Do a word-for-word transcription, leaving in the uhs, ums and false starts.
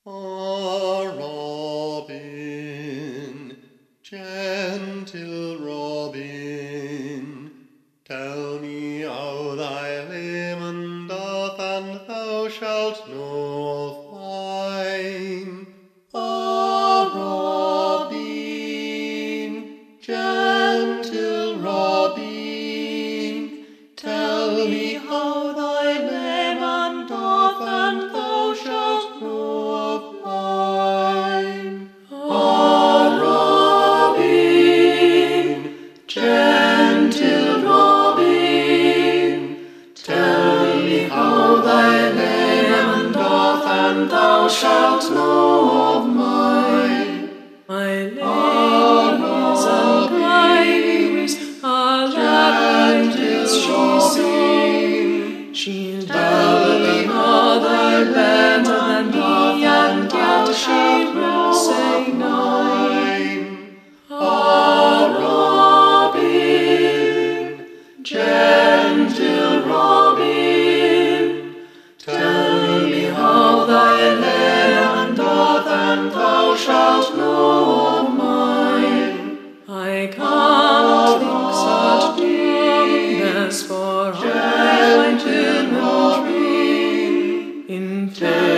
Ah, Robin, gentle Robin, tell me how thy leman doth, and thou shalt know of mine. Ah, Robin, gentle Robin, tell me how thy leman doth, and thou shalt know of mine. Ah, Robin, gentle Robin, tell me how thy leman doth, and thou shalt know of mine. My lady is a grace, a lad is she sing. She'll tell me how thy better than me, and yet she will say nine. Ah, Robin, gentle Robin, tell me how thy leman doth, and thou shalt know of mine. I can't think such darkness, for I find him in dream. In